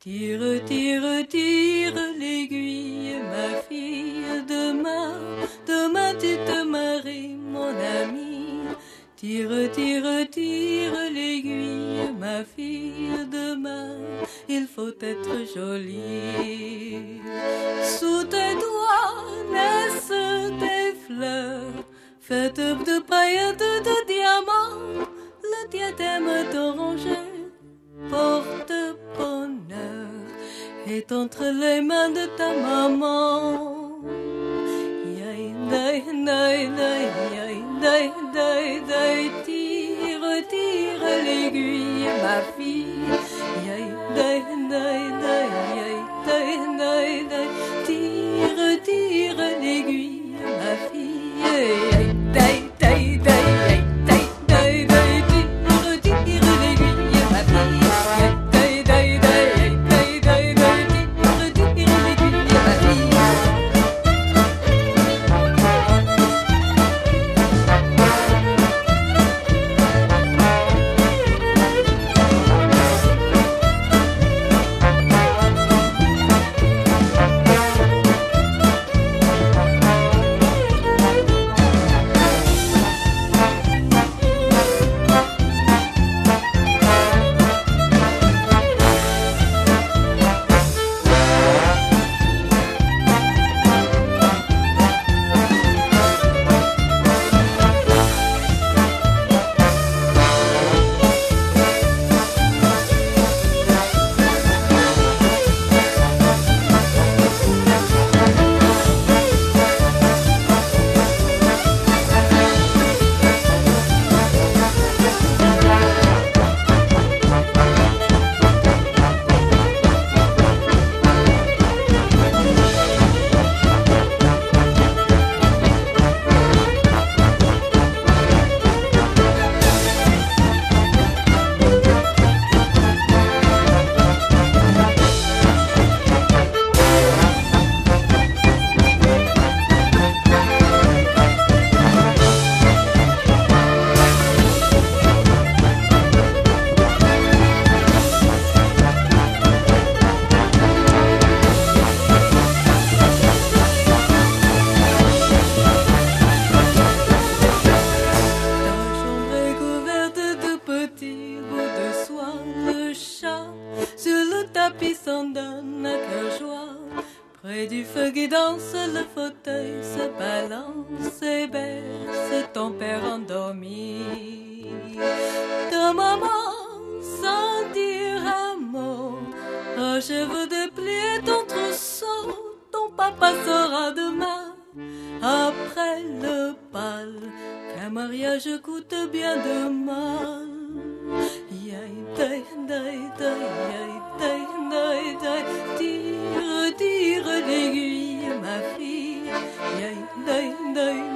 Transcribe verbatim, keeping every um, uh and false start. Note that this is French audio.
Tire, tire, tire l'aiguille, ma fille, demain, demain tu te maries, mon ami. Tire, tire, tire l'aiguille, ma fille, demain, il faut être jolie. Sous tes doigts naissent des fleurs, faites de paillettes, de diamants, le diadème d'oranger porte bonheur, est entre les mains de ta maman. Yay, day, day, day, yay, day, day, day, tire, tire l'aiguille, ma fille. Yay, day, day, day, yay, day, day, day, tire, tire l'aiguille, ma fille. Yay, day, day, day, yay, day, day, day, tire, tire l'aiguille, ma fille. Près du feu qui danse, le fauteuil se balance et berce ton père endormi. Ta maman, sans dire un mot, achève de plier ton trousseau. Ton papa sera demain, après le bal, qu'un mariage coûte bien de mal. Yay, day, day, day, yay, day, day, day, tire, tire l'aiguille, ma fille. Yay, day, day,